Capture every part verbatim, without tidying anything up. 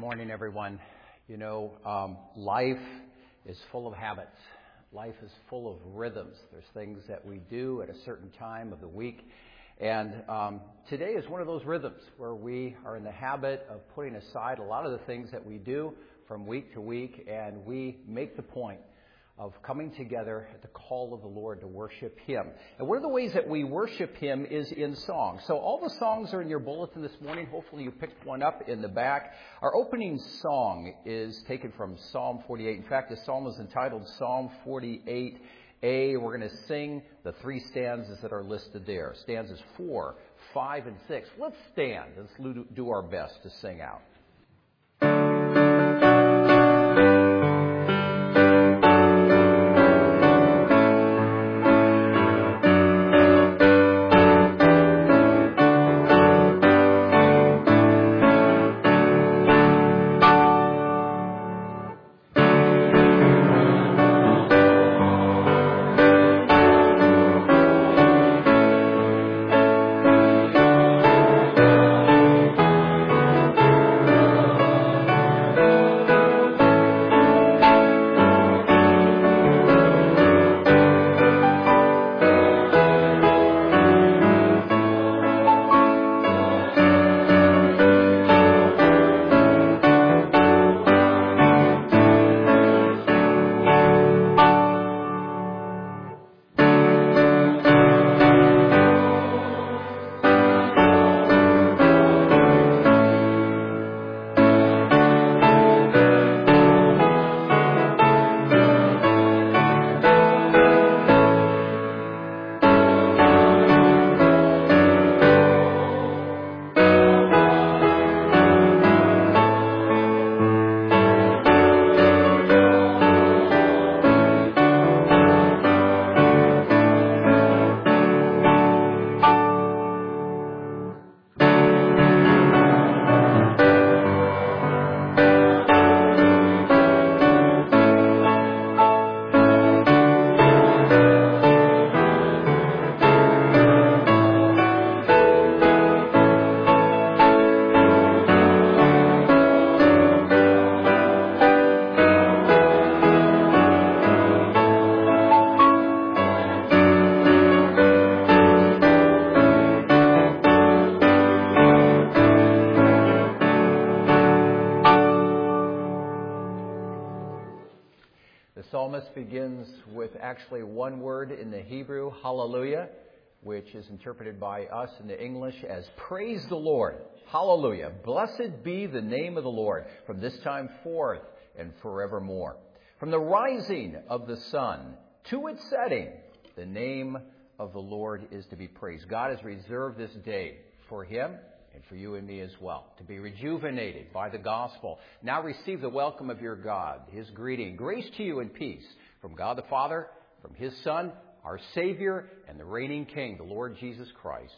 morning, everyone. You know, um, life is full of habits. Life is full of rhythms. There's things that we do at a certain time of the week. And um, today is one of those rhythms where we are in the habit of putting aside a lot of the things that we do from week to week, and we make the point of coming together at the call of the Lord to worship Him. And one of the ways that we worship Him is in song. So all the songs are in your bulletin this morning. Hopefully you picked one up in the back. Our opening song is taken from Psalm forty-eight. In fact, the psalm is entitled Psalm forty-eight A. We're going to sing the three stanzas that are listed there. Stanzas four, five, and six. Let's stand. Let's do our best to sing out. Begins with actually one word in the Hebrew, hallelujah, which is interpreted by us in the English as praise the Lord. Hallelujah. Blessed be the name of the Lord from this time forth and forevermore. From the rising of the sun to its setting, the name of the Lord is to be praised. God has reserved this day for Him and for you and me as well, to be rejuvenated by the gospel. Now receive the welcome of your God, His greeting. Grace to you and peace from God the Father, from His Son, our Savior, and the reigning King, the Lord Jesus Christ.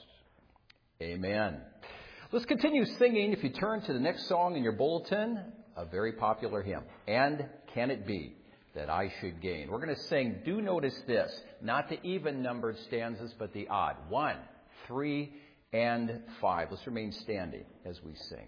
Amen. Let's continue singing. If you turn to the next song in your bulletin, a very popular hymn, And Can It Be That I Should Gain? We're going to sing, do notice this, not the even-numbered stanzas, but the odd. One, three, and five. Let's remain standing as we sing.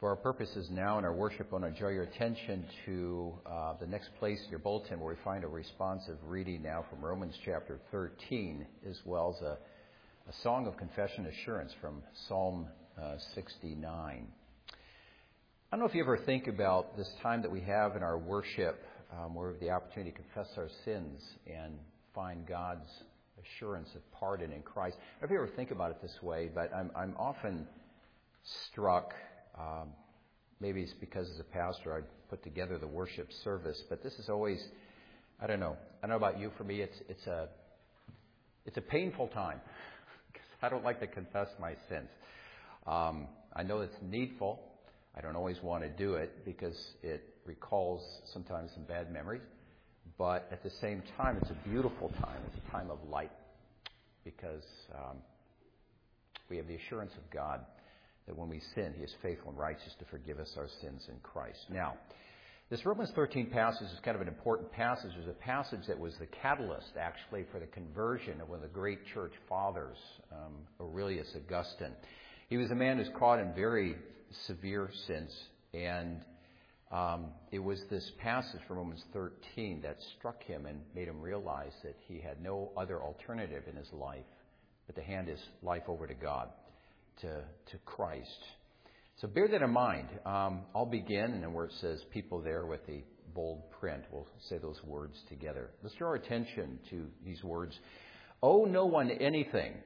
For our purposes now in our worship, I want to draw your attention to uh, the next place in your bulletin where we find a responsive reading now from Romans chapter thirteen, as well as a, a song of confession assurance from Psalm uh, sixty-nine. I don't know if you ever think about this time that we have in our worship um, where we have the opportunity to confess our sins and find God's assurance of pardon in Christ. I don't know if you ever think about it this way, but I'm, I'm often struck. Um, maybe it's because as a pastor I put together the worship service, but this is always, I don't know, I don't know about you, for me it's it's a it's a painful time because I don't like to confess my sins. Um, I know it's needful. I don't always want to do it because it recalls sometimes some bad memories, but at the same time it's a beautiful time. It's a time of light because um, we have the assurance of God that when we sin, He is faithful and righteous to forgive us our sins in Christ. Now, this Romans thirteen passage is kind of an important passage. It's a passage that was the catalyst, actually, for the conversion of one of the great church fathers, um, Aurelius Augustine. He was a man who's caught in very severe sins, and um, it was this passage from Romans thirteen that struck him and made him realize that he had no other alternative in his life but to hand his life over to God. To, to Christ. So bear that in mind. Um, I'll begin, and then where it says people there with the bold print, we'll say those words together. Let's draw our attention to these words. Owe no one anything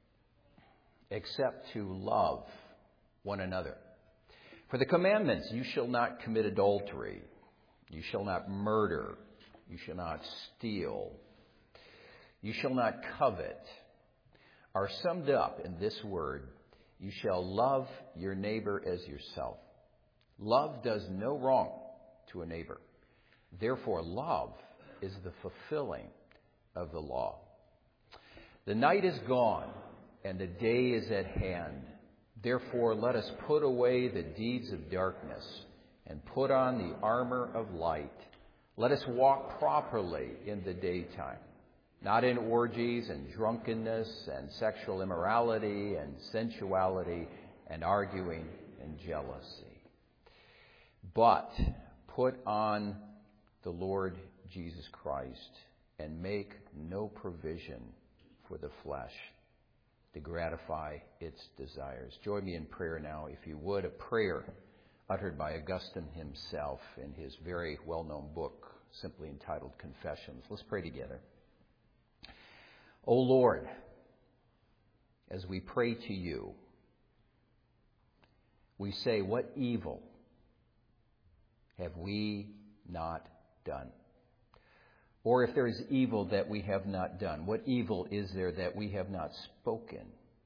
except to love one another. For the commandments, you shall not commit adultery, you shall not murder, you shall not steal, you shall not covet, are summed up in this word: you shall love your neighbor as yourself. Love does no wrong to a neighbor. Therefore, love is the fulfilling of the law. The night is gone, and the day is at hand. Therefore, let us put away the deeds of darkness and put on the armor of light. Let us walk properly in the daytime, not in orgies and drunkenness and sexual immorality and sensuality and arguing and jealousy. But put on the Lord Jesus Christ and make no provision for the flesh to gratify its desires. Join me in prayer now, if you would, a prayer uttered by Augustine himself in his very well-known book, simply entitled Confessions. Let's pray together. O Lord, as we pray to you, we say, what evil have we not done? Or if there is evil that we have not done, what evil is there that we have not spoken?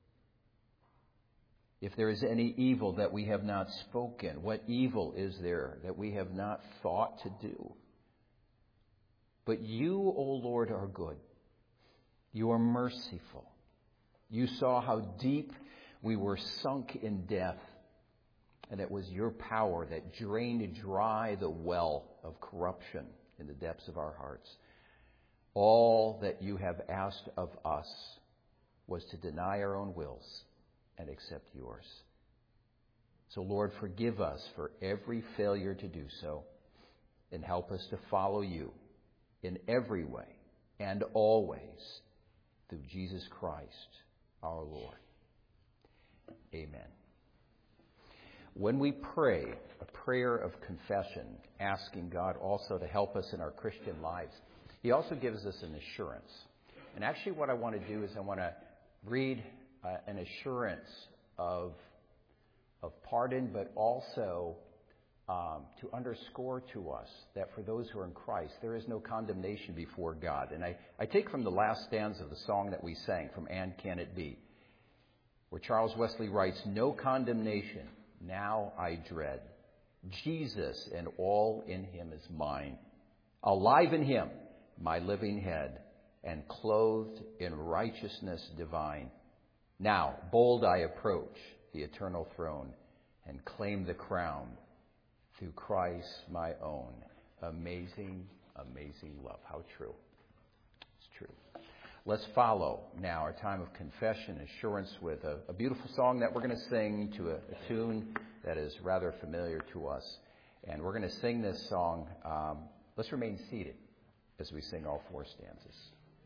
If there is any evil that we have not spoken, what evil is there that we have not thought to do? But you, O Lord, are good. You are merciful. You saw how deep we were sunk in death, and it was your power that drained dry the well of corruption in the depths of our hearts. All that you have asked of us was to deny our own wills and accept yours. So, Lord, forgive us for every failure to do so, and help us to follow you in every way and always, through Jesus Christ, our Lord. Amen. When we pray a prayer of confession, asking God also to help us in our Christian lives, He also gives us an assurance. And actually what I want to do is I want to read uh, an assurance of, of pardon, but also Um, to underscore to us that for those who are in Christ, there is no condemnation before God. And I, I take from the last stanza of the song that we sang, from And Can It Be, where Charles Wesley writes, no condemnation now I dread. Jesus and all in Him is mine. Alive in Him, my living head, and clothed in righteousness divine. Now, bold I approach the eternal throne and claim the crown through Christ my own. Amazing, amazing love. How true. It's true. Let's follow now our time of confession and assurance with a, a beautiful song that we're going to sing to a, a tune that is rather familiar to us. And we're going to sing this song. Um, let's remain seated as we sing all four stanzas.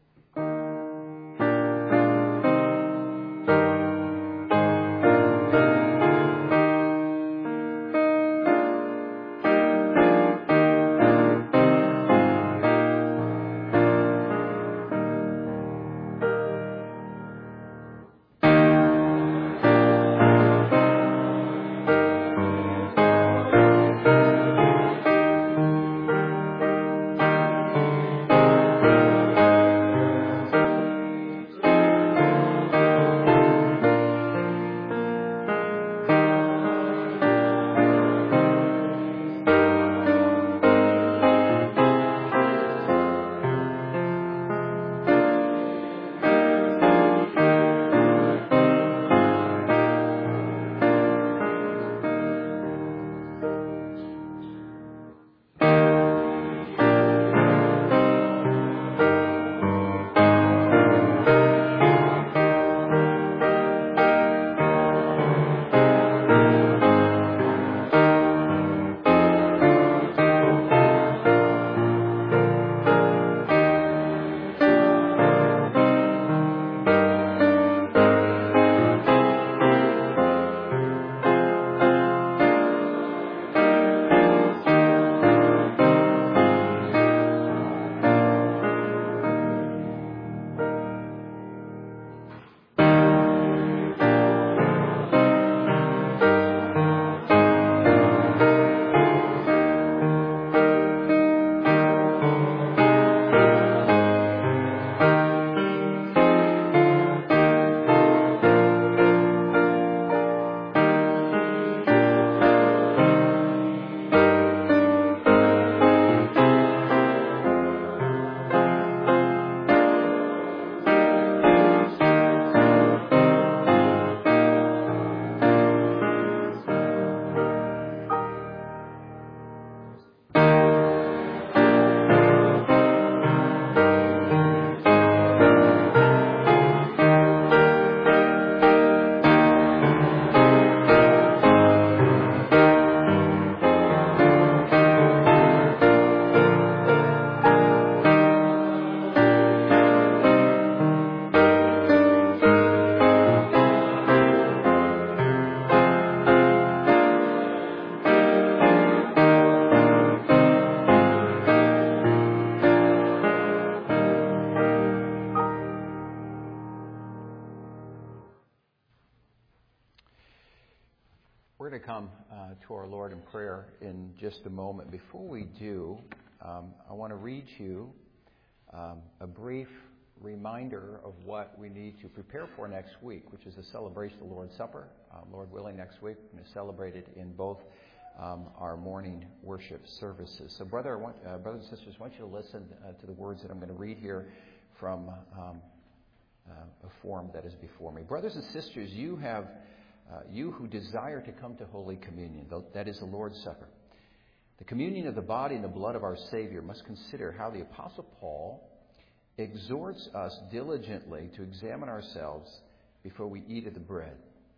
We're going to come uh, to our Lord in prayer in just a moment. Before we do, um, I want to read you um, a brief reminder of what we need to prepare for next week, which is the celebration of the Lord's Supper. Um, Lord willing, next week we're going to celebrate it in both um, our morning worship services. So, brother, I want, uh, brothers and sisters, I want you to listen uh, to the words that I'm going to read here from um, uh, a form that is before me. Brothers and sisters, you have Uh, you who desire to come to Holy Communion, that is the Lord's Supper, the communion of the body and the blood of our Savior, must consider how the Apostle Paul exhorts us diligently to examine ourselves before we eat of the bread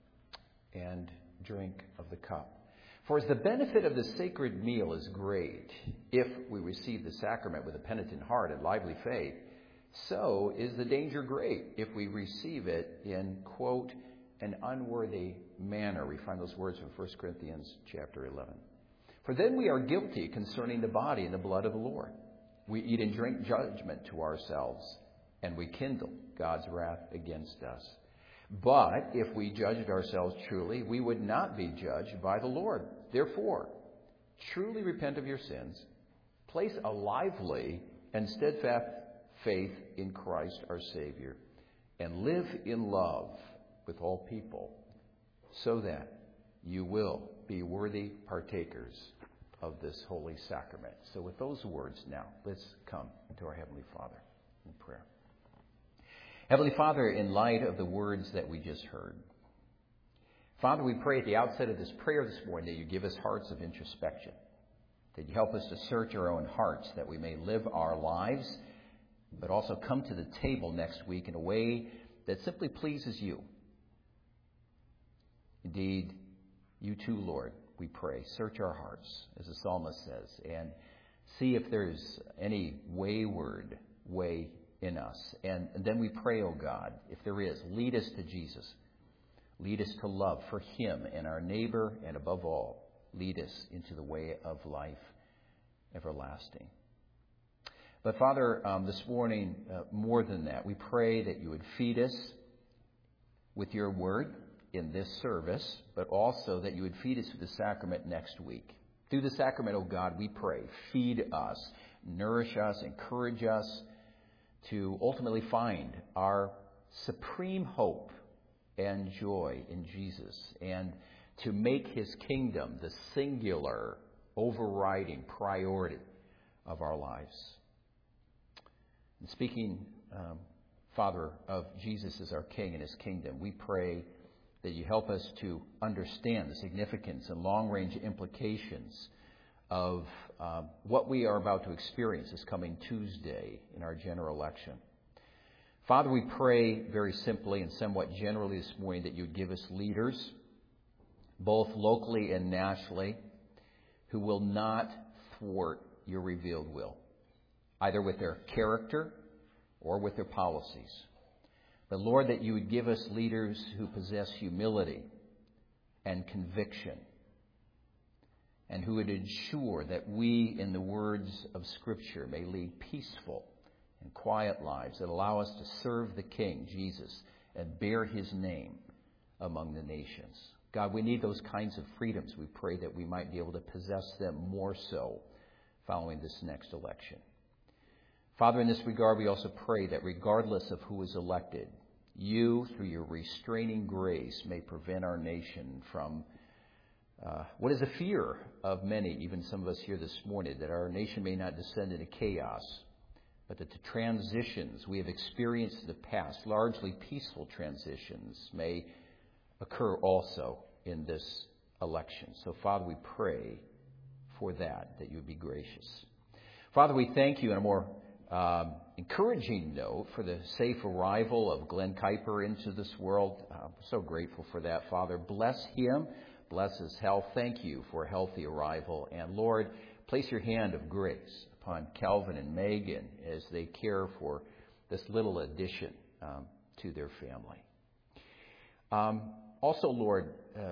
and drink of the cup. For as the benefit of the sacred meal is great if we receive the sacrament with a penitent heart and lively faith, so is the danger great if we receive it in, quote, an unworthy manner. We find those words from First Corinthians chapter eleven. For then we are guilty concerning the body and the blood of the Lord. We eat and drink judgment to ourselves, and we kindle God's wrath against us. But if we judged ourselves truly, we would not be judged by the Lord. Therefore, truly repent of your sins, place a lively and steadfast faith in Christ our Savior, and live in love with all people, so that you will be worthy partakers of this holy sacrament. So with those words now, let's come to our Heavenly Father in prayer. Heavenly Father, in light of the words that we just heard, Father, we pray at the outset of this prayer this morning that you give us hearts of introspection, that you help us to search our own hearts, that we may live our lives but also come to the table next week in a way that simply pleases you. Indeed, you too, Lord, we pray, search our hearts, as the psalmist says, and see if there's any wayward way in us. And, and then we pray, oh God, if there is, lead us to Jesus. Lead us to love for him and our neighbor, and above all, lead us into the way of life everlasting. But Father, um, this morning, uh, more than that, we pray that you would feed us with your word in this service, but also that you would feed us through the sacrament next week. Through the sacrament, oh God, we pray, feed us, nourish us, encourage us to ultimately find our supreme hope and joy in Jesus, and to make his kingdom the singular, overriding priority of our lives. And speaking, um, Father, of Jesus as our King and his kingdom, we pray that you help us to understand the significance and long-range implications of uh, what we are about to experience this coming Tuesday in our general election. Father, we pray very simply and somewhat generally this morning that you would give us leaders, both locally and nationally, who will not thwart your revealed will, either with their character or with their policies. But Lord, that you would give us leaders who possess humility and conviction, and who would ensure that we, in the words of Scripture, may lead peaceful and quiet lives that allow us to serve the King, Jesus, and bear his name among the nations. God, we need those kinds of freedoms. We pray that we might be able to possess them more so following this next election. Father, in this regard, we also pray that regardless of who is elected, you, through your restraining grace, may prevent our nation from uh, what is a fear of many, even some of us here this morning, that our nation may not descend into chaos, but that the transitions we have experienced in the past, largely peaceful transitions, may occur also in this election. So, Father, we pray for that, that you would be gracious. Father, we thank you in a more Um, encouraging note for the safe arrival of Glenn Kuiper into this world. I'm so grateful for that, Father. Bless him. Bless his health. Thank you for a healthy arrival. And Lord, place your hand of grace upon Calvin and Megan as they care for this little addition um, to their family. Um, also, Lord, uh,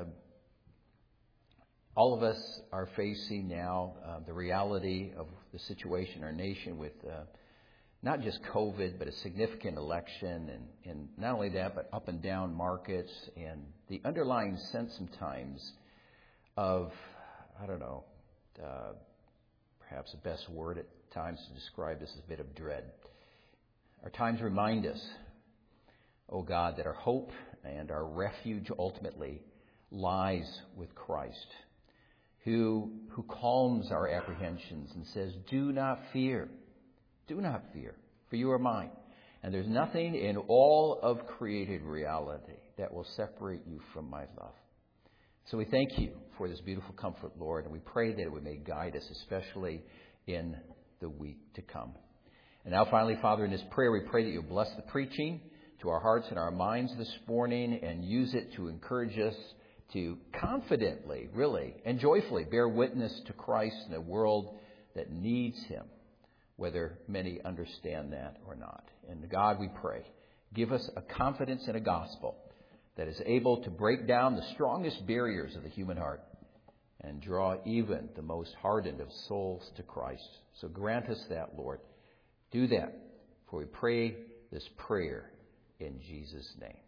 all of us are facing now uh, the reality of the situation in our nation with uh, not just COVID, but a significant election, and, and not only that, but up and down markets, and the underlying sense sometimes of, I don't know, uh, perhaps the best word at times to describe this is a bit of dread. Our times remind us, oh God, that our hope and our refuge ultimately lies with Christ, who, who calms our apprehensions and says, do not fear. Do not fear, for you are mine. And there's nothing in all of created reality that will separate you from my love. So we thank you for this beautiful comfort, Lord, and we pray that it would may guide us, especially in the week to come. And now finally, Father, in this prayer, we pray that you bless the preaching to our hearts and our minds this morning, and use it to encourage us to confidently, really, and joyfully bear witness to Christ in a world that needs him, whether many understand that or not. And God, we pray, give us a confidence in a gospel that is able to break down the strongest barriers of the human heart and draw even the most hardened of souls to Christ. So grant us that, Lord. Do that, for we pray this prayer in Jesus' name.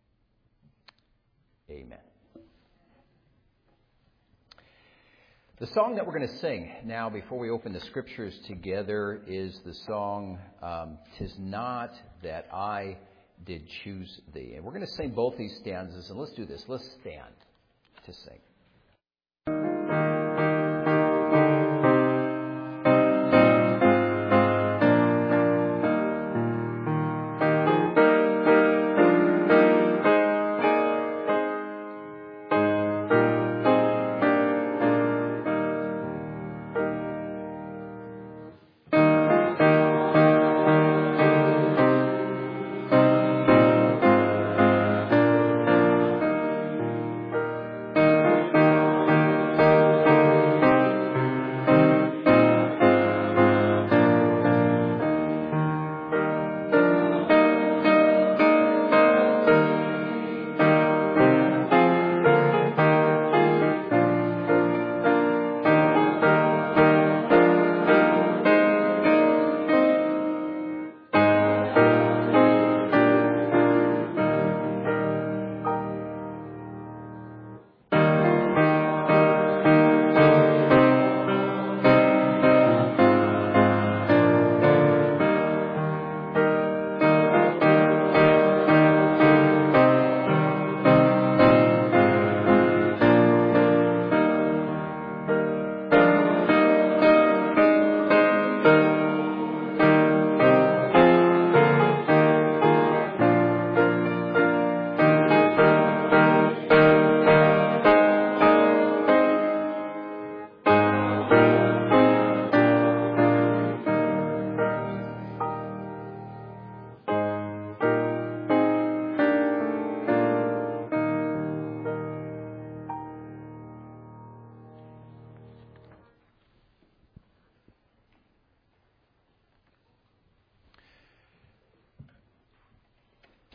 Amen. The song that we're going to sing now before we open the scriptures together is the song, um, "'Tis Not That I Did Choose Thee." And we're going to sing both these stanzas, and let's do this. Let's stand to sing.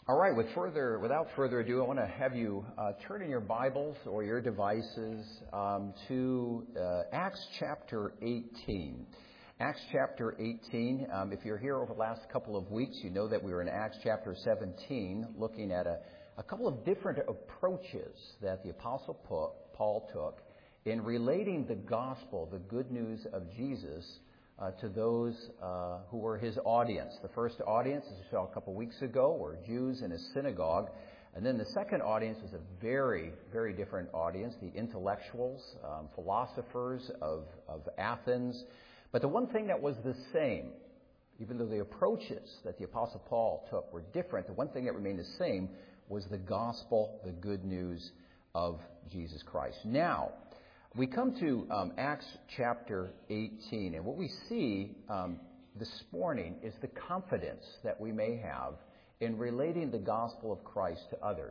All right, with further, without further ado, I want to have you uh, turn in your Bibles or your devices um, to uh, Acts chapter eighteen. Acts chapter eighteen. Um, if you're here over the last couple of weeks, you know that we were in Acts chapter seventeen, looking at a, a couple of different approaches that the Apostle Paul took in relating the gospel, the good news of Jesus, Uh, to those uh, who were his audience. The first audience, as we saw a couple weeks ago, were Jews in a synagogue. And then the second audience was a very, very different audience, the intellectuals, um, philosophers of, of Athens. But the one thing that was the same, even though the approaches that the Apostle Paul took were different, the one thing that remained the same was the gospel, the good news of Jesus Christ. Now, we come to um, Acts chapter eighteen, and what we see um, this morning is the confidence that we may have in relating the gospel of Christ to others.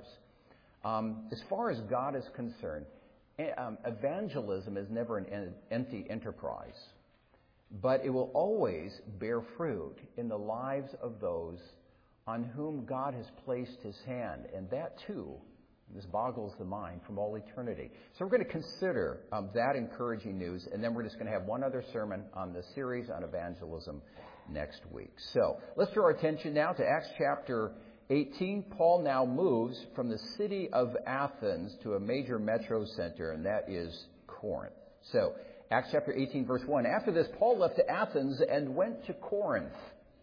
Um, as far as God is concerned, um, evangelism is never an en- empty enterprise, but it will always bear fruit in the lives of those on whom God has placed his hand, and that too, this boggles the mind, from all eternity. So we're going to consider um, that encouraging news, and then we're just going to have one other sermon on the series on evangelism next week. So let's draw our attention now to Acts chapter eighteen. Paul now moves from the city of Athens to a major metro center, and that is Corinth. So Acts chapter eighteen, verse one. After this, Paul left Athens and went to Corinth.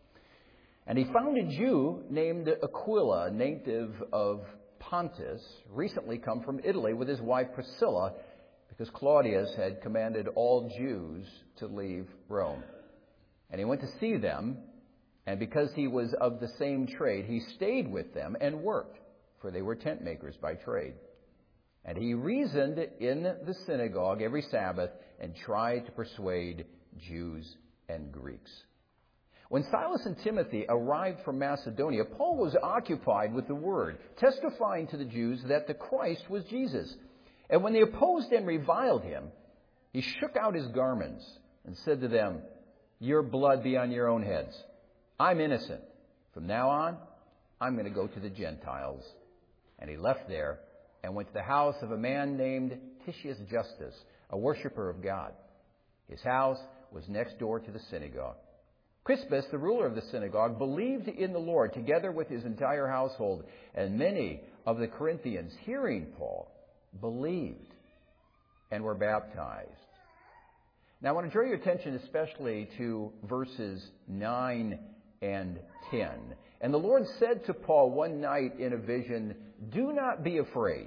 And he found a Jew named Aquila, native of Pontus, recently come from Italy with his wife Priscilla, because Claudius had commanded all Jews to leave Rome. And he went to see them, and because he was of the same trade, he stayed with them and worked, for they were tent makers by trade. And he reasoned in the synagogue every Sabbath and tried to persuade Jews and Greeks. When Silas and Timothy arrived from Macedonia, Paul was occupied with the word, testifying to the Jews that the Christ was Jesus. And when they opposed and reviled him, he shook out his garments and said to them, "Your blood be on your own heads. I'm innocent. From now on, I'm going to go to the Gentiles." And he left there and went to the house of a man named Titius Justus, a worshiper of God. His house was next door to the synagogue. Crispus, the ruler of the synagogue, believed in the Lord together with his entire household, and many of the Corinthians, hearing Paul, believed and were baptized. Now, I want to draw your attention especially to verses nine and ten. And the Lord said to Paul one night in a vision, "Do not be afraid,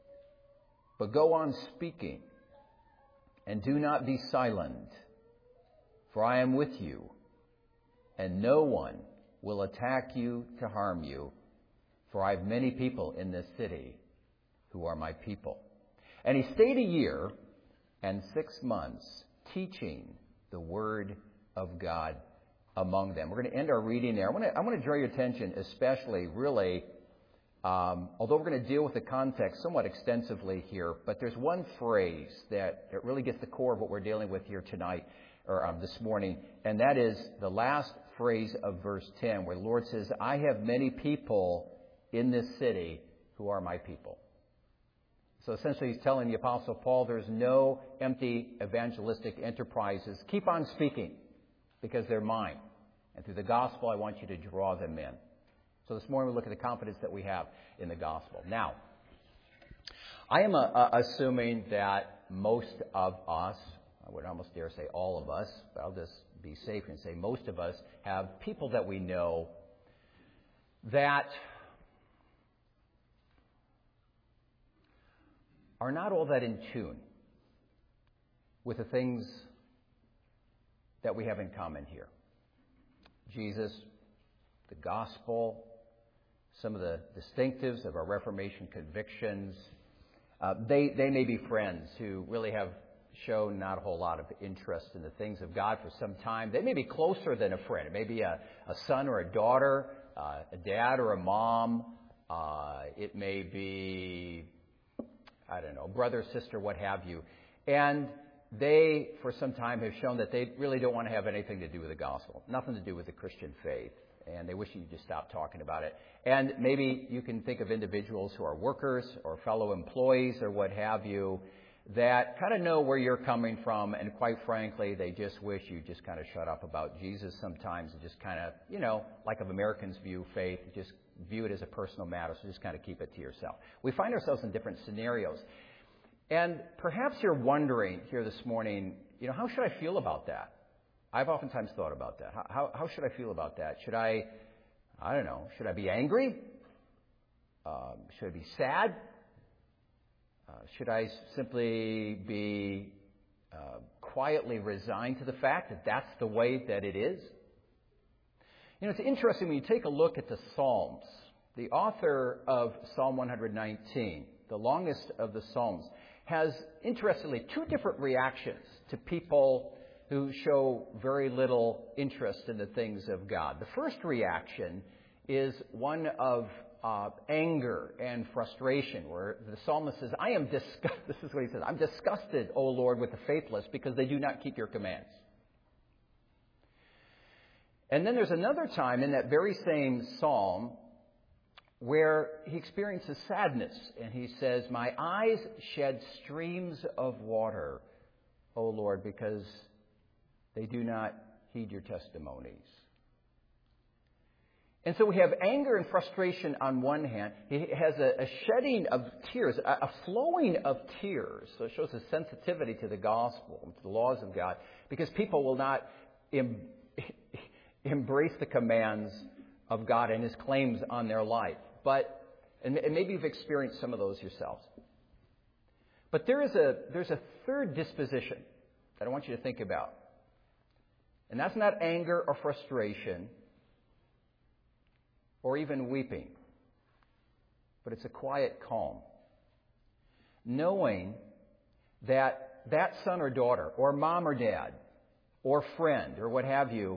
but go on speaking, and do not be silent, for I am with you. And no one will attack you to harm you, for I have many people in this city who are my people." And he stayed a year and six months teaching the word of God among them. We're going to end our reading there. I want to, I want to draw your attention especially, really, um, although we're going to deal with the context somewhat extensively here, but there's one phrase that it really gets the core of what we're dealing with here tonight, or um, this morning, and that is the last phrase of verse ten, where the Lord says, "I have many people in this city who are my people." So essentially he's telling the Apostle Paul there's no empty evangelistic enterprises. Keep on speaking, because they're mine. And through the gospel, I want you to draw them in. So this morning we look at the confidence that we have in the gospel. Now, I am uh, uh, assuming that most of us, I would almost dare say all of us, but I'll just be safe and say most of us have people that we know that are not all that in tune with the things that we have in common here. Jesus, the gospel, some of the distinctives of our Reformation convictions. Uh, they, they may be friends who really have shown not a whole lot of interest in the things of God for some time. They may be closer than a friend. It may be a, a son or a daughter, uh, a dad or a mom. Uh, it may be, I don't know, brother, sister, what have you. And they, for some time, have shown that they really don't want to have anything to do with the gospel, nothing to do with the Christian faith. and they wish you'd just stop talking about it. And maybe you can think of individuals who are workers or fellow employees or what have you that kind of know where you're coming from, and quite frankly, they just wish you just kind of shut up about Jesus sometimes and just kind of, you know, like of Americans view faith, just view it as a personal matter, so just kind of keep it to yourself. We find ourselves in different scenarios. And perhaps you're wondering here this morning, you know, how should I feel about that? I've oftentimes thought about that. How, how, how should I feel about that? Should I, I don't know, should I be angry? Um, should I be sad? Uh, should I simply be uh, quietly resigned to the fact that that's the way that it is? You know, it's interesting when you take a look at the Psalms. The author of Psalm one nineteen, the longest of the Psalms, has, interestingly, two different reactions to people who show very little interest in the things of God. The first reaction is one of uh, anger and frustration, where the psalmist says, I am disgusted. This is what he says, I'm disgusted, O Lord, with the faithless, because they do not keep your commands. And then there's another time in that very same psalm where he experiences sadness, and he says, my eyes shed streams of water, O Lord, because they do not heed your testimonies. And so we have anger and frustration on one hand. He has a, a shedding of tears, a, a flowing of tears. So it shows a sensitivity to the gospel, to the laws of God, because people will not em, embrace the commands of God and His claims on their life. But, and maybe you've experienced some of those yourselves. But there is a, there's a third disposition that I want you to think about. And that's not anger or frustration or even weeping, but it's a quiet calm. Knowing that that son or daughter or mom or dad or friend or what have you,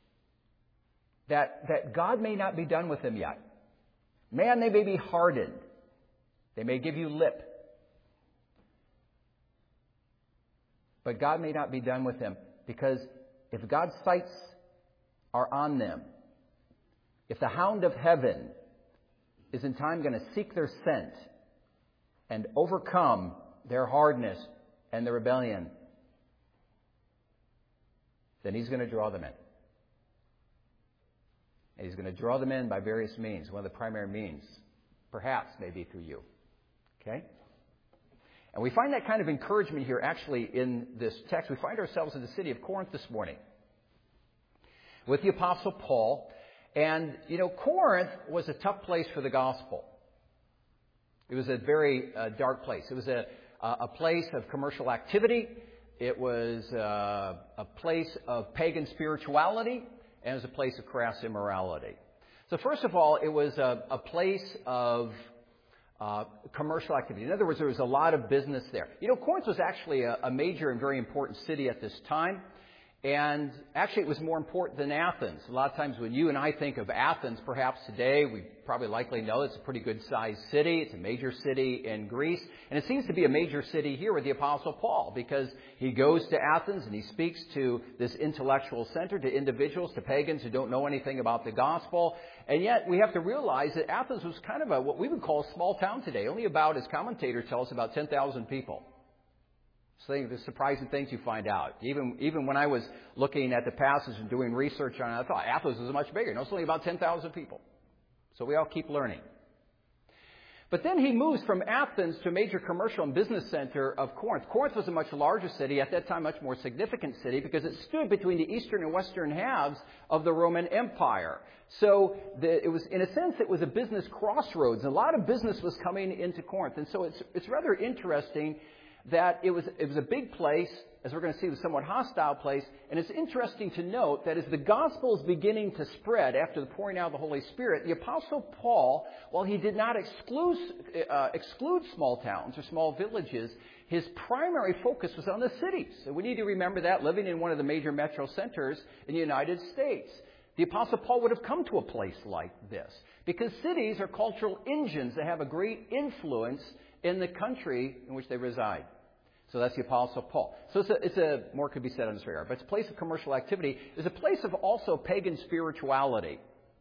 that, that God may not be done with them yet. Man, they may be hardened. They may give you lip. But God may not be done with them, because if God's sights are on them, if the hound of heaven is in time going to seek their scent and overcome their hardness and their rebellion, then He's going to draw them in. And He's going to draw them in by various means. One of the primary means, perhaps, may be through you. Okay? And we find that kind of encouragement here actually in this text. We find ourselves in the city of Corinth this morning with the Apostle Paul. And, you know, Corinth was a tough place for the gospel. It was a very uh, dark place. It was a, a place of commercial activity. It was uh, a place of pagan spirituality. And it was a place of crass immorality. So first of all, it was a, a place of uh, commercial activity. In other words, there was a lot of business there. You know, Corinth was actually a, a major and very important city at this time. And actually, it was more important than Athens. A lot of times when you and I think of Athens, perhaps today, we probably likely know it's a pretty good-sized city. It's a major city in Greece. And it seems to be a major city here with the Apostle Paul, because he goes to Athens and he speaks to this intellectual center, to individuals, to pagans who don't know anything about the gospel. And yet, we have to realize that Athens was kind of a what we would call a small town today. Only about, as commentators tell us, about ten thousand people. So the surprising things you find out. Even even when I was looking at the passage and doing research on it, I thought Athens was much bigger. No, it's only about ten thousand people. So we all keep learning. But then he moves from Athens to a major commercial and business center of Corinth. Corinth was a much larger city, at that time much more significant city, because it stood between the eastern and western halves of the Roman Empire. So the, it was, in a sense, it was a business crossroads. A lot of business was coming into Corinth. And so it's it's rather interesting that it was it was a big place, as we're going to see, it was a somewhat hostile place. And it's interesting to note that as the gospel is beginning to spread after the pouring out of the Holy Spirit, the Apostle Paul, while he did not exclude, uh, exclude small towns or small villages, his primary focus was on the cities. And we need to remember that, living in one of the major metro centers in the United States. The Apostle Paul would have come to a place like this, because cities are cultural engines that have a great influence in the country in which they reside. So that's the Apostle Paul. So it's a, it's a more could be said on this regard, but it's a place of commercial activity. It's a place of also pagan spirituality.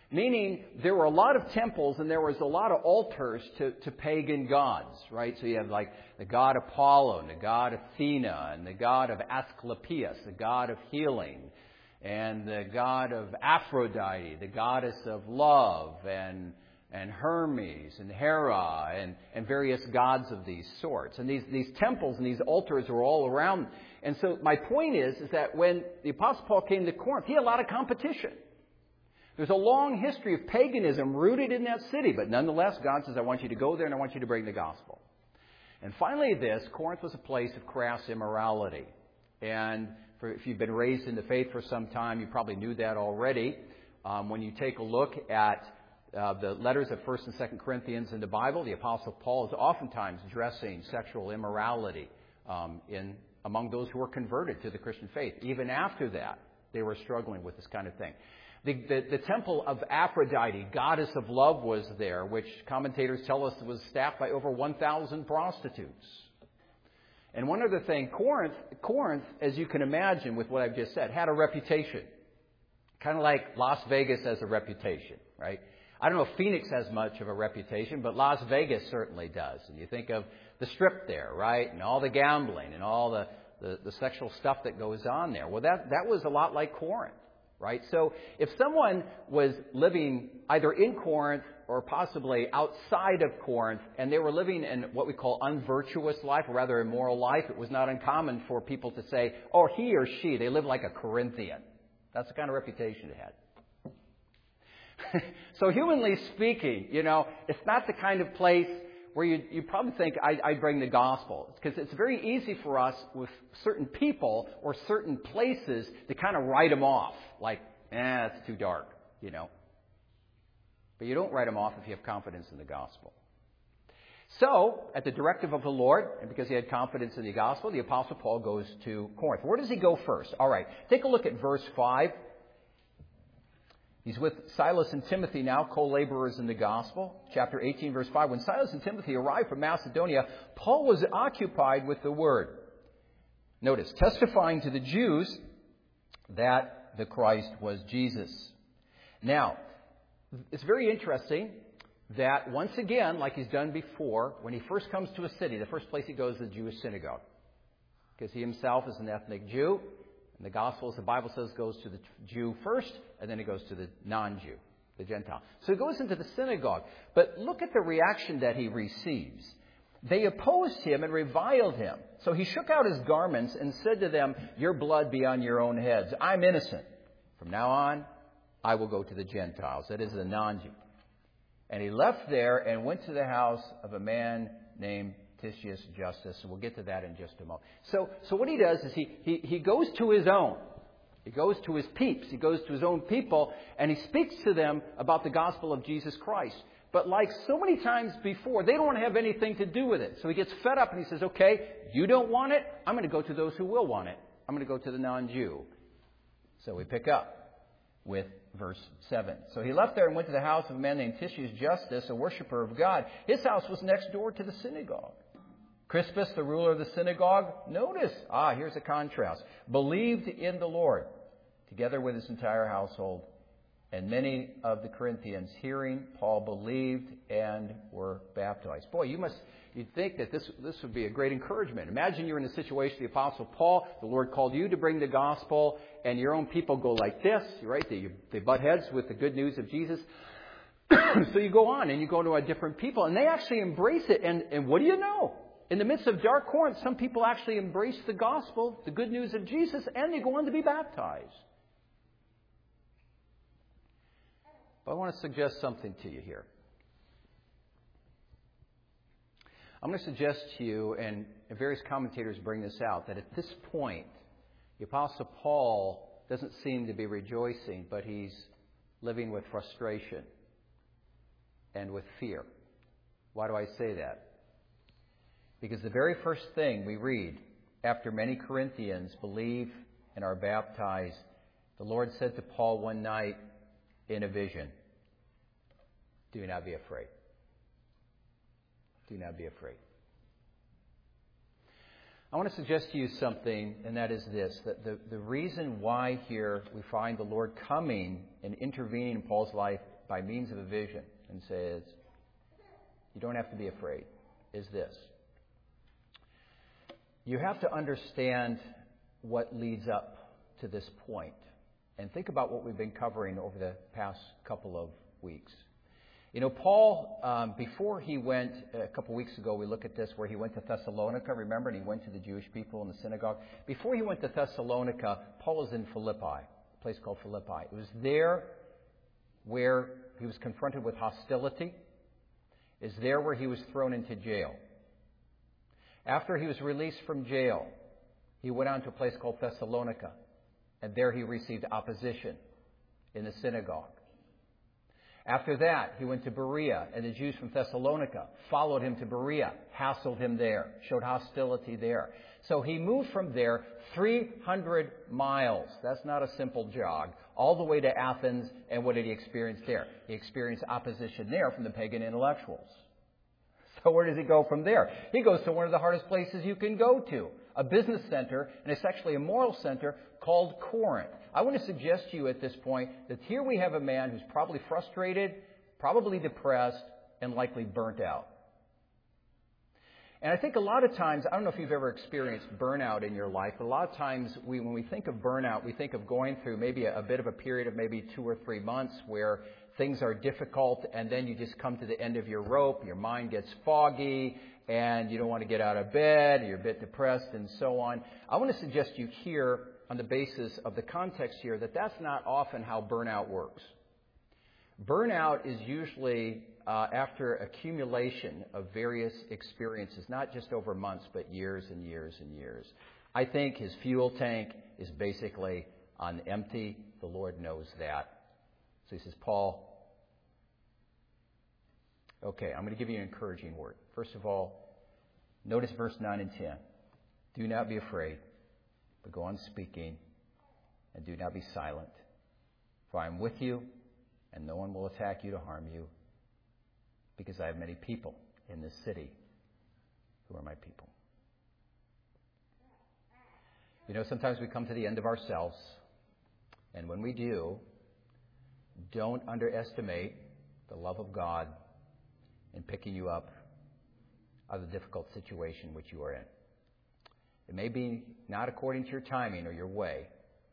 Meaning there were a lot of temples and there was a lot of altars to, to pagan gods, right? So you have like the god Apollo and the god Athena and the god of Asclepius, the god of healing, and the god of Aphrodite, the goddess of love, and and Hermes and Hera and, and various gods of these sorts. And these, these temples and these altars were all around. And so my point is, is that when the Apostle Paul came to Corinth, he had a lot of competition. There's a long history of paganism rooted in that city, but nonetheless, God says, I want you to go there and I want you to bring the gospel. And finally this, Corinth was a place of crass immorality. And for, if you've been raised in the faith for some time, you probably knew that already. Um, when you take a look at uh, the letters of First and Second Corinthians in the Bible, the Apostle Paul is oftentimes addressing sexual immorality um, in among those who were converted to the Christian faith. Even after that, they were struggling with this kind of thing. The, the, the temple of Aphrodite, goddess of love, was there, which commentators tell us was staffed by over one thousand prostitutes. And one other thing, Corinth, Corinth, as you can imagine with what I've just said, had a reputation. Kind of like Las Vegas has a reputation, right? I don't know if Phoenix has much of a reputation, but Las Vegas certainly does. And you think of the Strip there, right? And all the gambling and all the, the, the sexual stuff that goes on there. Well, that, that was a lot like Corinth. Right? So if someone was living either in Corinth or possibly outside of Corinth, and they were living in what we call unvirtuous life, or rather immoral life, it was not uncommon for people to say, oh, he or she, they live like a Corinthian. That's the kind of reputation it had. So humanly speaking, you know, it's not the kind of place where you, you probably think I, I bring the gospel. Because it's very easy for us with certain people or certain places to kind of write them off. Like, eh, it's too dark, you know. But you don't write them off if you have confidence in the gospel. So, at the directive of the Lord, and because he had confidence in the gospel, the Apostle Paul goes to Corinth. Where does he go first? All right, take a look at verse five. He's with Silas and Timothy now, co-laborers in the gospel. Chapter eighteen, verse five. When Silas and Timothy arrived from Macedonia, Paul was occupied with the word. Notice, testifying to the Jews that the Christ was Jesus. Now, it's very interesting that once again, like he's done before, when he first comes to a city, the first place he goes is the Jewish synagogue. Because he himself is an ethnic Jew. And the Gospels, the Bible says, goes to the Jew first, and then it goes to the non-Jew, the Gentile. So he goes into the synagogue. But look at the reaction that he receives. They opposed him and reviled him. So he shook out his garments and said to them, your blood be on your own heads. I'm innocent. From now on, I will go to the Gentiles, that is, the non-Jew. And he left there and went to the house of a man named Titius Justus, and we'll get to that in just a moment. So, so what he does is he, he, he goes to his own. He goes to his peeps. He goes to his own people, and he speaks to them about the gospel of Jesus Christ. But like so many times before, they don't have anything to do with it. So he gets fed up, and he says, okay, you don't want it? I'm going to go to those who will want it. I'm going to go to the non-Jew. So we pick up with verse seven. So he left there and went to the house of a man named Titius Justus, a worshiper of God. His house was next door to the synagogue. Crispus, the ruler of the synagogue, notice, ah, here's a contrast, believed in the Lord, together with his entire household. And many of the Corinthians, hearing Paul, believed and were baptized. Boy, you must, you'd think that this, this would be a great encouragement. Imagine you're in the situation of the Apostle Paul. The Lord called you to bring the gospel, and your own people go like this, right? They, they butt heads with the good news of Jesus. So you go on, and you go to a different people, and they actually embrace it. And, and what do you know? In the midst of dark Corinth, some people actually embrace the gospel, the good news of Jesus, and they go on to be baptized. But I want to suggest something to you here. I'm going to suggest to you, and various commentators bring this out, that at this point, the Apostle Paul doesn't seem to be rejoicing, but he's living with frustration and with fear. Why do I say that? Because the very first thing we read, after many Corinthians believe and are baptized, the Lord said to Paul one night in a vision, do not be afraid. Do not be afraid. I want to suggest to you something, and that is this, that the, the reason why here we find the Lord coming and intervening in Paul's life by means of a vision and says, you don't have to be afraid, is this. You have to understand what leads up to this point. And think about what we've been covering over the past couple of weeks. You know, Paul, um, before he went, a couple weeks ago, we looked at this where he went to Thessalonica, remember, and he went to the Jewish people in the synagogue. Before he went to Thessalonica, Paul was in Philippi, a place called Philippi. It was there where he was confronted with hostility. It was there where he was thrown into jail. After he was released from jail, he went on to a place called Thessalonica, and there he received opposition in the synagogue. After that, he went to Berea, and the Jews from Thessalonica followed him to Berea, hassled him there, showed hostility there. So he moved from there three hundred miles. That's not a simple jog. All the way to Athens, and what did he experience there? He experienced opposition there from the pagan intellectuals. So where does he go from there? He goes to one of the hardest places you can go to, a business center, and it's actually a moral center called Corinth. I want to suggest to you at this point that here we have a man who's probably frustrated, probably depressed, and likely burnt out. And I think a lot of times, I don't know if you've ever experienced burnout in your life, but a lot of times we, when we think of burnout, we think of going through maybe a, a bit of a period of maybe two or three months where things are difficult, and then you just come to the end of your rope, your mind gets foggy, and you don't want to get out of bed, you're a bit depressed, and so on. I want to suggest you here, on the basis of the context here, that that's not often how burnout works. Burnout is usually uh, after accumulation of various experiences, not just over months, but years and years and years. I think his fuel tank is basically on empty. The Lord knows that. So he says, Paul, okay, I'm going to give you an encouraging word. First of all, notice verse nine and ten. Do not be afraid, but go on speaking, and do not be silent. For I am with you, and no one will attack you to harm you, because I have many people in this city who are my people. You know, sometimes we come to the end of ourselves, and when we do, don't underestimate the love of God in picking you up out of the difficult situation which you are in. It may be not according to your timing or your way,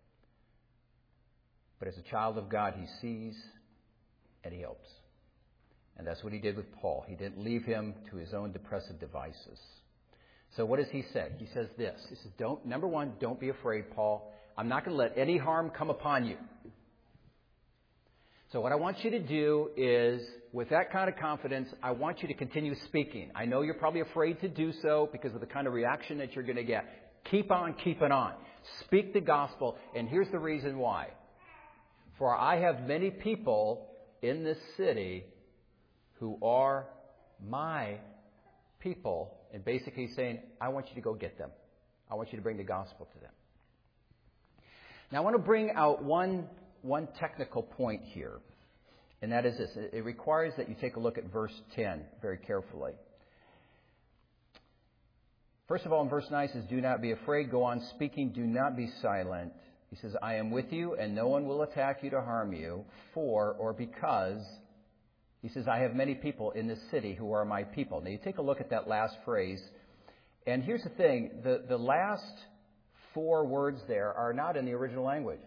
but as a child of God, he sees and he helps. And that's what he did with Paul. He didn't leave him to his own depressive devices. So what does he say? He says this. He says, "Don't. Number one, don't be afraid, Paul. I'm not going to let any harm come upon you. So what I want you to do is, with that kind of confidence, I want you to continue speaking. I know you're probably afraid to do so because of the kind of reaction that you're going to get. Keep on keeping on. Speak the gospel. And here's the reason why. For I have many people in this city who are my people." And basically saying, I want you to go get them. I want you to bring the gospel to them. Now I want to bring out one One technical point here, and that is this. It requires that you take a look at verse ten very carefully. First of all, in verse nine, it says, "Do not be afraid, go on speaking, do not be silent." He says, "I am with you, and no one will attack you to harm you, for or because," he says, "I have many people in this city who are my people." Now you take a look at that last phrase, and here's the thing. The, the last four words there are not in the original language.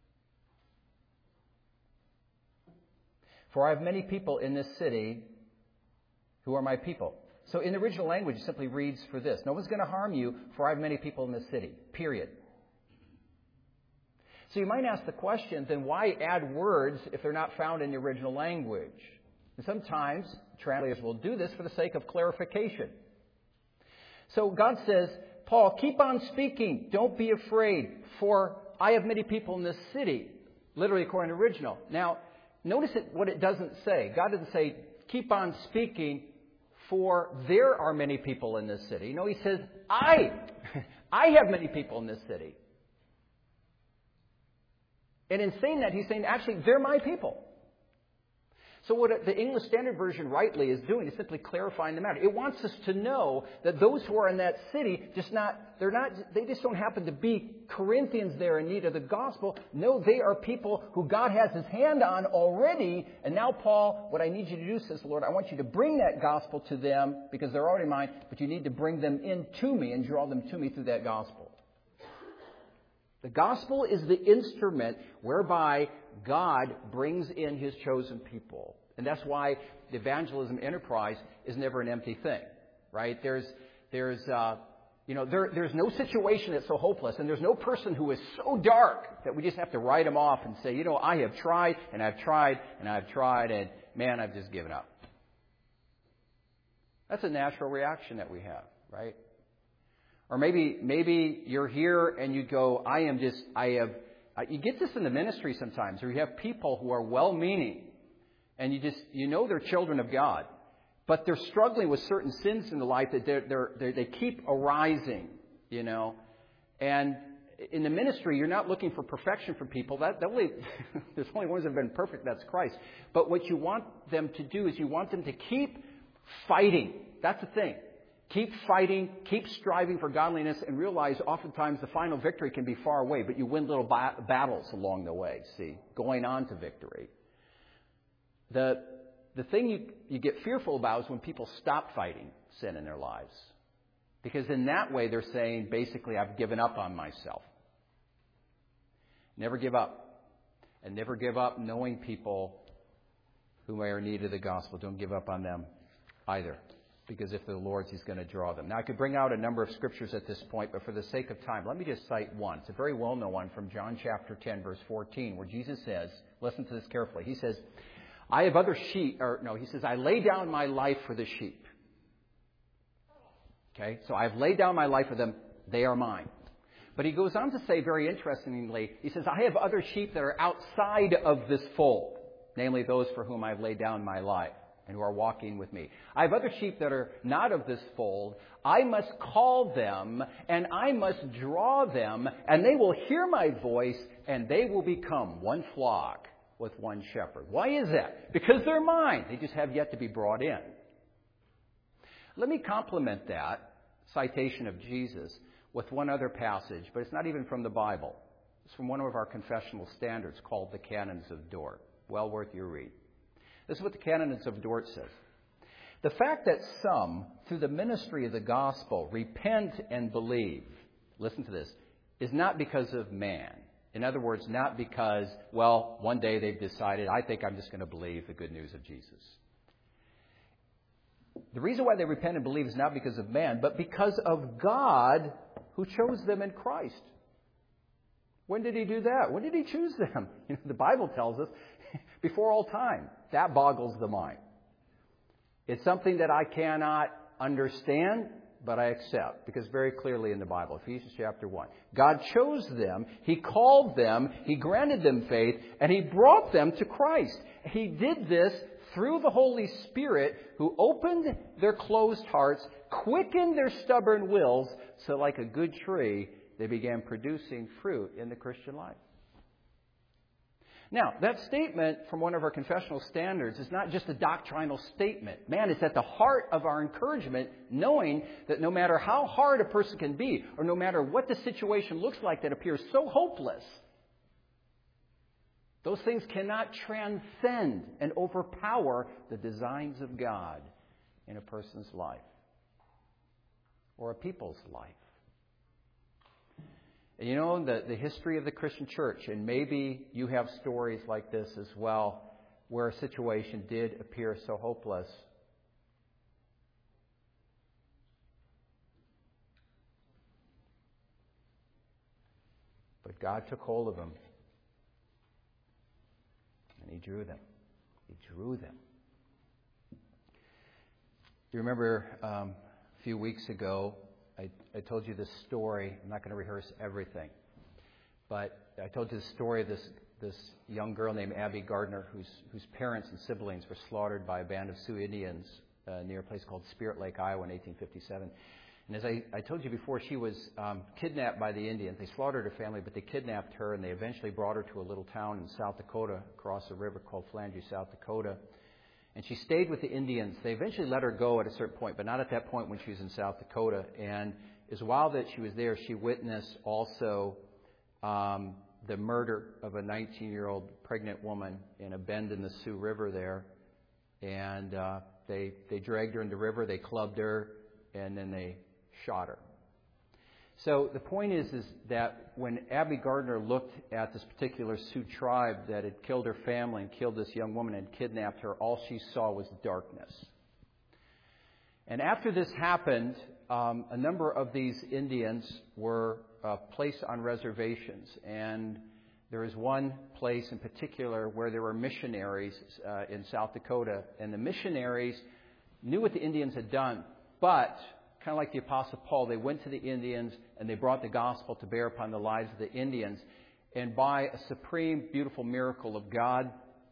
For I have many people in this city who are my people. So in the original language, it simply reads for this. No one's going to harm you, for I have many people in this city. Period. So you might ask the question, then why add words if they're not found in the original language? And sometimes translators will do this for the sake of clarification. So God says, Paul, keep on speaking. Don't be afraid, for I have many people in this city. Literally according to the original. Now, notice it, what it doesn't say. God doesn't say, keep on speaking, for there are many people in this city. No, he says, I, I have many people in this city. And in saying that, he's saying, actually, they're my people. So what the English Standard Version rightly is doing is simply clarifying the matter. It wants us to know that those who are in that city, just not, they're not, they just don't happen to be Corinthians there in need of the gospel. No, they are people who God has His hand on already. And now, Paul, what I need you to do, says the Lord, I want you to bring that gospel to them because they're already mine, but you need to bring them in to me and draw them to me through that gospel. The gospel is the instrument whereby God brings in His chosen people. And that's why the evangelism enterprise is never an empty thing, right? There's, there's, uh, you know, there, there's no situation that's so hopeless, and there's no person who is so dark that we just have to write them off and say, you know, I have tried, and I've tried, and I've tried, and man, I've just given up. That's a natural reaction that we have, right? Or maybe, maybe you're here and you go, I am just, I have, you get this in the ministry sometimes, where you have people who are well-meaning, and you just, you know they're children of God, but they're struggling with certain sins in their life that they're, they're, they're, they keep arising, you know. And in the ministry, you're not looking for perfection for people. That, that only, there's only ones that have been perfect, that's Christ. But what you want them to do is you want them to keep fighting. That's the thing. Keep fighting, keep striving for godliness, and realize oftentimes the final victory can be far away, but you win little ba- battles along the way, see, going on to victory. The the thing you, you get fearful about is when people stop fighting sin in their lives. Because in that way they're saying, basically, I've given up on myself. Never give up. And never give up knowing people who are in need of the gospel. Don't give up on them either. Because if they're the Lord's, He's going to draw them. Now, I could bring out a number of scriptures at this point, but for the sake of time, let me just cite one. It's a very well-known one from John chapter ten, verse fourteen, where Jesus says, listen to this carefully. He says, I have other sheep, or no, He says, I lay down my life for the sheep. Okay, so I've laid down my life for them. They are mine. But He goes on to say, very interestingly, He says, I have other sheep that are outside of this fold, namely those for whom I've laid down my life, and who are walking with me. I have other sheep that are not of this fold. I must call them, and I must draw them, and they will hear my voice, and they will become one flock with one shepherd. Why is that? Because they're mine. They just have yet to be brought in. Let me complement that citation of Jesus with one other passage, but it's not even from the Bible. It's from one of our confessional standards called the Canons of Dort. Well worth your read. This is what the Canons of Dort says. The fact that some, through the ministry of the gospel, repent and believe, listen to this, is not because of man. In other words, not because, well, one day they've decided, I think I'm just going to believe the good news of Jesus. The reason why they repent and believe is not because of man, but because of God who chose them in Christ. When did He do that? When did He choose them? You know, the Bible tells us, before all time. That boggles the mind. It's something that I cannot understand, but I accept, because very clearly in the Bible, Ephesians chapter one, God chose them, He called them, He granted them faith, and He brought them to Christ. He did this through the Holy Spirit, who opened their closed hearts, quickened their stubborn wills, so like a good tree, they began producing fruit in the Christian life. Now, that statement from one of our confessional standards is not just a doctrinal statement. Man, it's at the heart of our encouragement, knowing that no matter how hard a person can be, or no matter what the situation looks like that appears so hopeless, those things cannot transcend and overpower the designs of God in a person's life or a people's life. You know, the, the history of the Christian church, and maybe you have stories like this as well, where a situation did appear so hopeless. But God took hold of them, and He drew them. He drew them. You remember um, a few weeks ago, I, I told you this story. I'm not going to rehearse everything. But I told you the story of this, this young girl named Abby Gardner, whose, whose parents and siblings were slaughtered by a band of Sioux Indians uh, near a place called Spirit Lake, Iowa in eighteen fifty-seven. And as I, I told you before, she was um, kidnapped by the Indians. They slaughtered her family, but they kidnapped her, and they eventually brought her to a little town in South Dakota, across a river called Flandreau, South Dakota. And she stayed with the Indians. They eventually let her go at a certain point, but not at that point when she was in South Dakota. And as while that she was there, she witnessed also um, the murder of a nineteen-year-old pregnant woman in a bend in the Sioux River there. And uh, they they dragged her in the river, they clubbed her, and then they shot her. So the point is, is that when Abby Gardner looked at this particular Sioux tribe that had killed her family and killed this young woman and kidnapped her, all she saw was darkness. And after this happened, um, a number of these Indians were uh, placed on reservations. And there is one place in particular where there were missionaries uh, in South Dakota. And the missionaries knew what the Indians had done, but kind of like the Apostle Paul, they went to the Indians and they brought the gospel to bear upon the lives of the Indians. And by a supreme, beautiful miracle of God,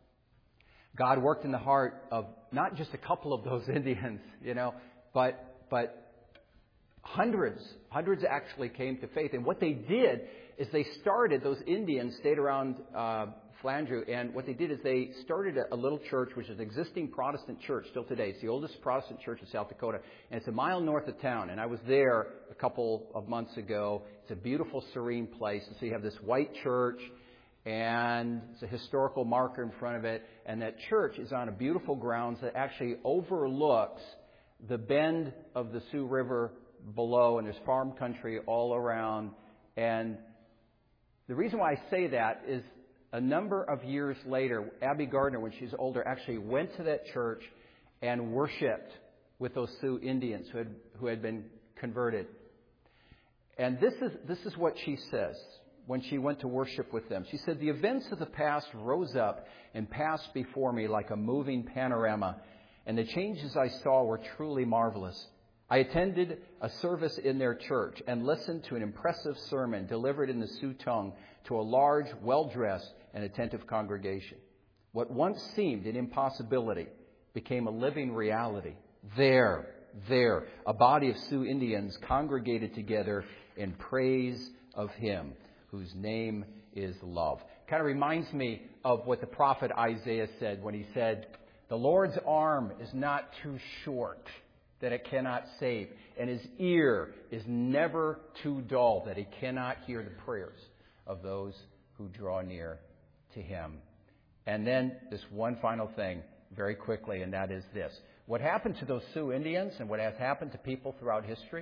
God worked in the heart of not just a couple of those Indians, you know, but but hundreds, hundreds actually came to faith. And what they did is they started, those Indians stayed around uh, Flandreau, and what they did is they started a, a little church, which is an existing Protestant church still today. It's the oldest Protestant church in South Dakota, and it's a mile north of town. And I was there a couple of months ago. It's a beautiful, serene place. And so you have this white church, and it's a historical marker in front of it. And that church is on a beautiful grounds that actually overlooks the bend of the Sioux River below, and there's farm country all around. And the reason why I say that is a number of years later, Abby Gardner, when she was older, actually went to that church and worshipped with those Sioux Indians who had who had been converted. And this is this is what she says when she went to worship with them. She said, "The events of the past rose up and passed before me like a moving panorama, and the changes I saw were truly marvelous. I attended a service in their church and listened to an impressive sermon delivered in the Sioux tongue to a large, well-dressed, and attentive congregation. What once seemed an impossibility became a living reality. There, there, a body of Sioux Indians congregated together in praise of Him, whose name is love." Kind of reminds me of what the prophet Isaiah said when he said, "The Lord's arm is not too short that it cannot save, and His ear is never too dull that He cannot hear the prayers of those who draw near to Him." And then this one final thing very quickly, and that is this. What happened to those Sioux Indians and what has happened to people throughout history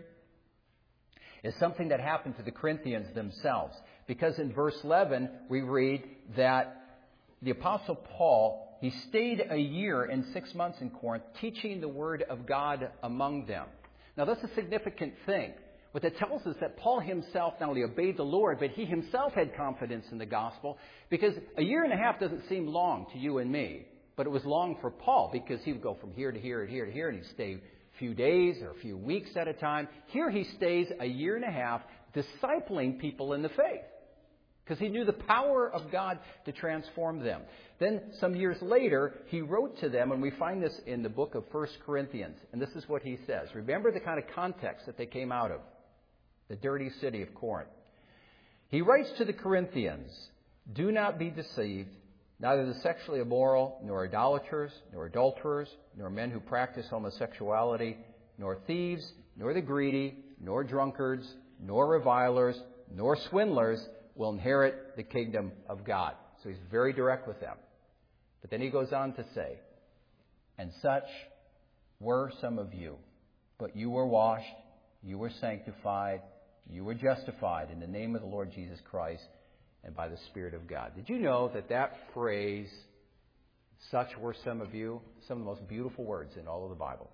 is something that happened to the Corinthians themselves. Because in verse eleven, we read that the Apostle Paul, he stayed a year and six months in Corinth teaching the Word of God among them. Now, that's a significant thing. What that tells us that Paul himself not only obeyed the Lord, but he himself had confidence in the gospel, because a year and a half doesn't seem long to you and me, but it was long for Paul because he would go from here to here and here to here, and he'd stay a few days or a few weeks at a time. Here he stays a year and a half discipling people in the faith, because he knew the power of God to transform them. Then some years later, he wrote to them, and we find this in the book of First Corinthians. And this is what he says. Remember the kind of context that they came out of, the dirty city of Corinth. He writes to the Corinthians, "Do not be deceived. Neither the sexually immoral, nor idolaters, nor adulterers, nor men who practice homosexuality, nor thieves, nor the greedy, nor drunkards, nor revilers, nor swindlers will inherit the kingdom of God." So he's very direct with them. But then he goes on to say, "And such were some of you, but you were washed, you were sanctified, you were justified in the name of the Lord Jesus Christ and by the Spirit of God." Did you know that that phrase, "such were some of you," some of the most beautiful words in all of the Bible?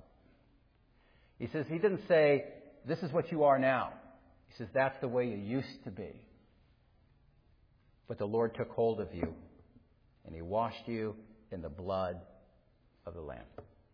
He says, he didn't say, "This is what you are now." He says, "That's the way you used to be. But the Lord took hold of you, and He washed you in the blood of the Lamb."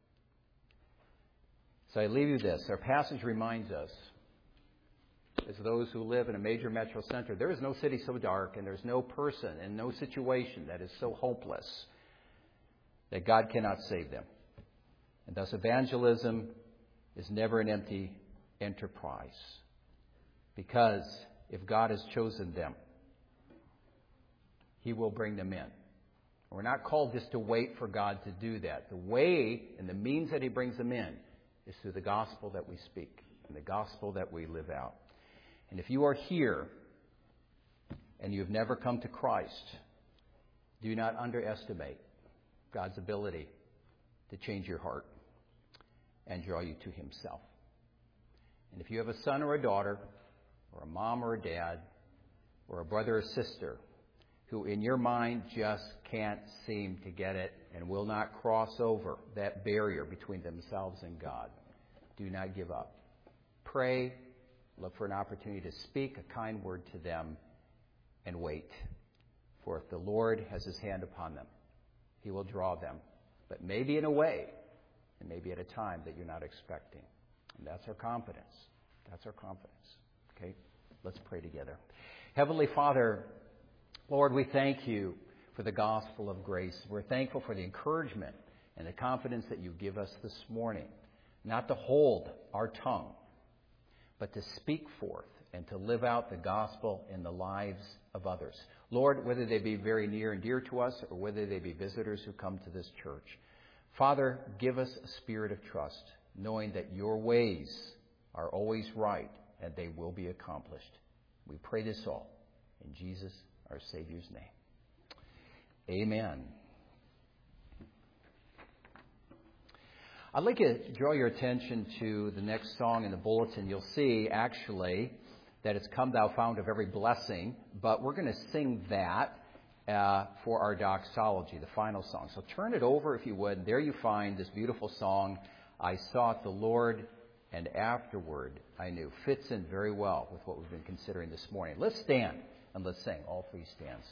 So I leave you this. Our passage reminds us, as those who live in a major metro center, there is no city so dark, and there's no person and no situation that is so hopeless that God cannot save them. And thus evangelism is never an empty enterprise. Because if God has chosen them, He will bring them in. We're not called just to wait for God to do that. The way and the means that he brings them in is through the gospel that we speak and the gospel that we live out. And if you are here and you've never come to Christ, do not underestimate God's ability to change your heart and draw you to himself. And if you have a son or a daughter, or a mom or a dad, or a brother or sister, who in your mind just can't seem to get it and will not cross over that barrier between themselves and God, do not give up. Pray, look for an opportunity to speak a kind word to them, and wait. For if the Lord has his hand upon them, he will draw them, but maybe in a way, and maybe at a time that you're not expecting. And that's our confidence. That's our confidence. Okay? Let's pray together. Heavenly Father, Lord, we thank you for the gospel of grace. We're thankful for the encouragement and the confidence that you give us this morning, not to hold our tongue, but to speak forth and to live out the gospel in the lives of others. Lord, whether they be very near and dear to us or whether they be visitors who come to this church, Father, give us a spirit of trust, knowing that your ways are always right and they will be accomplished. We pray this all in Jesus, our Savior's name. Amen. I'd like to draw your attention to the next song in the bulletin. You'll see, actually, that it's Come Thou Fount of Every Blessing, but we're going to sing that uh, for our doxology, the final song. So turn it over, if you would. There you find this beautiful song, I Sought the Lord, and Afterward I Knew. Fits in very well with what we've been considering this morning. Let's stand and let's sing all three stanzas.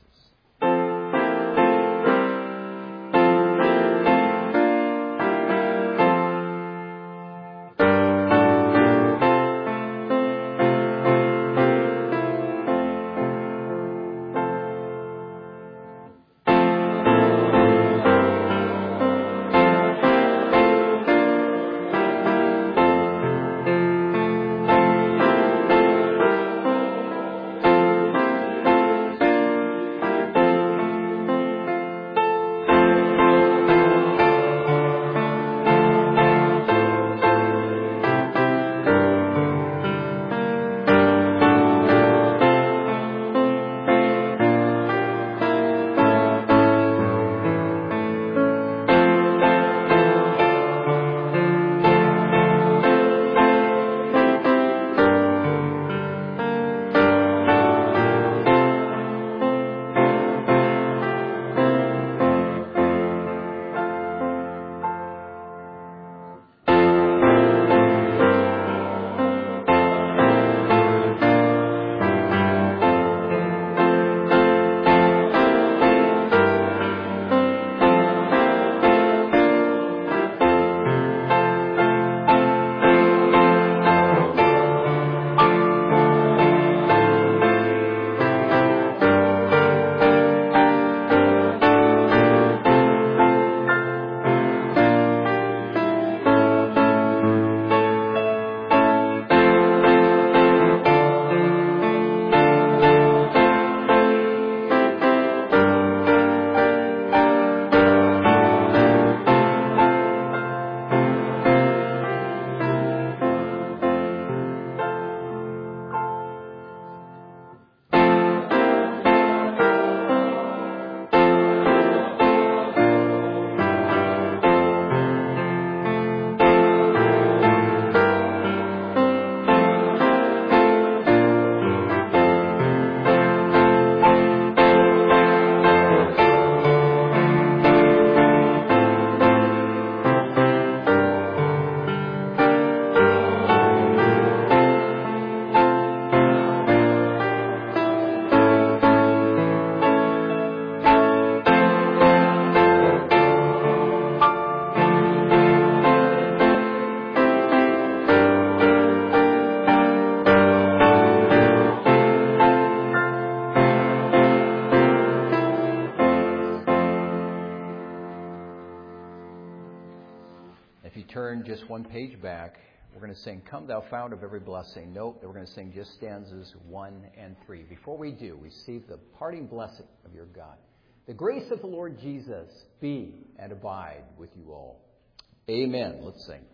Turn just one page back, we're going to sing Come Thou Fount of Every Blessing. Note that we're going to sing just stanzas one and three. Before we do, receive the parting blessing of your God. The grace of the Lord Jesus be and abide with you all. Amen. Let's sing.